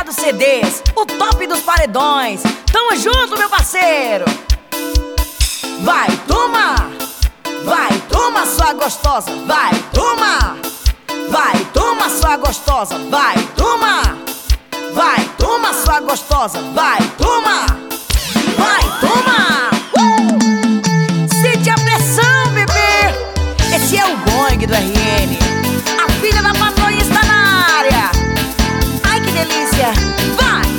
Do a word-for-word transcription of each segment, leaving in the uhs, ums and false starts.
dos C Ds, o top dos paredões. Tamo junto, meu parceiro. Vai, toma! Vai, toma, sua gostosa. Vai, toma! Vai, toma, sua gostosa. Vai, toma! Vai, toma, sua gostosa. Vai, toma! Vai, toma! Uh! Sente a pressão, bebê. Esse é o Boing do R N. A filha da patroa está na área. Ai, que delícia. Vai!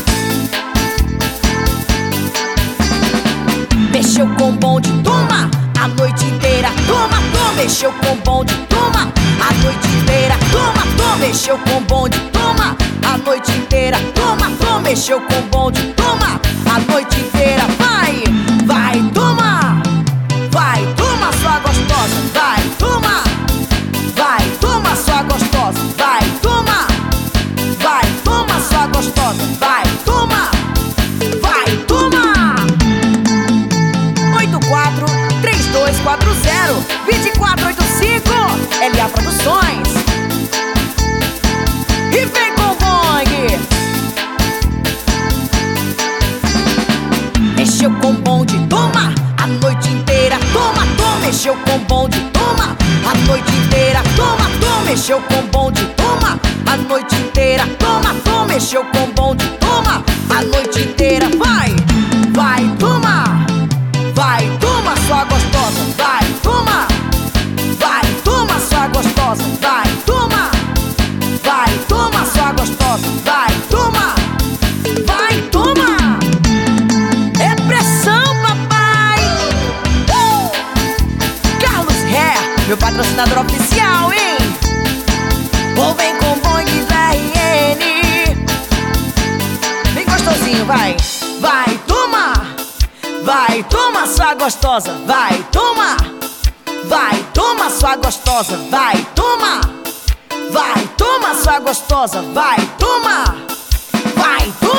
Mexeu com o bonde, toma! A noite inteira, toma, toma. Mexeu com o bonde, toma. A noite inteira, toma, toma. Mexeu com o bonde, toma. A noite inteira, toma, toma. Mexeu com o bonde, toma. A noite inteira, vai, vai, toma. Vai, toma, sua gostosa. Vai, toma. Vai, toma, sua gostosa. Vai, toma. Vai, toma, sua gostosa. Vai, toma. Vai, toma. oito quatro três dois quatro zero dois quatro oito cinco L A Produções. E vem com o Boing. Mexeu com o bonde, toma. A noite inteira, toma, toma. Mexeu com o bonde, toma. A noite inteira, toma, toma. Mexeu com o bonde, toma. A noite inteira, toma, toma. Mexeu com o bonde, toma. A noite inteira, vai, vai, toma. Vai, toma, sua gostosa. Vai, toma. Vai, toma, sua gostosa. Vai, toma. Vai, toma, sua gostosa. Vai, toma. Vai, toma. É pressão, papai. uh! Carlos Ré, meu patrocinador oficial, hein? Ou vem com o Boing do R N. Bem gostosinho, vai. Vai, toma. Vai, toma, sua gostosa. Vai, toma. Vai, toma, sua gostosa. Vai, toma. Vai, toma, sua gostosa. Vai, toma. Vai, toma.